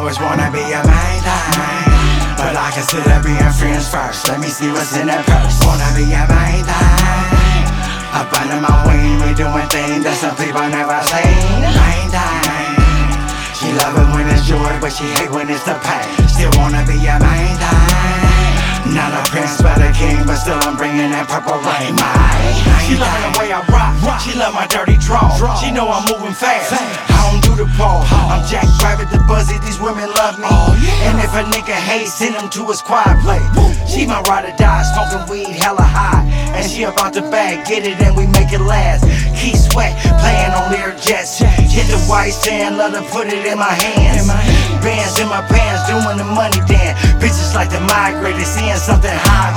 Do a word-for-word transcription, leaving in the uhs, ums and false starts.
always wanna be a main thing, but I consider being friends first. Let me see what's in that purse. Wanna be a main thing, up under my wing, we doing things that some people never seen. Main thing, she love it when it's joy, but she hate when it's the pain. Still wanna be a main thing, not a prince but a king, but still I'm bringing that purple rain. She love the way I rock, she love my dirty draw. She know I'm moving fast, I don't do the pole. I'm Jack Rabbit the Buzzy, these women love me. And if a nigga hate, send him to his quiet place. She my ride or die, smoking weed hella high, and she about to bag, get it and we make it last. Key Sweat, playing on Lear jets. Hit the white sand, let her put it in my hands. Bands in my pants, doing the money dance. Bitches like to migrate, they seeing something high.